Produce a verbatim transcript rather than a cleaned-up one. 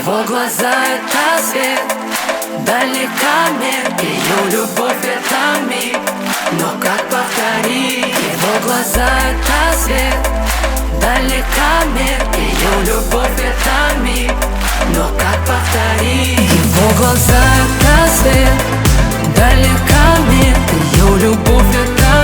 Его глаза — это свет, далекомер. Ее любовь — это миг, но как повторить? Его глаза — это свет, далекомер. Ее любовь — это миг, но как повторить? Его глаза — это свет, далекомер. Ее любовь — это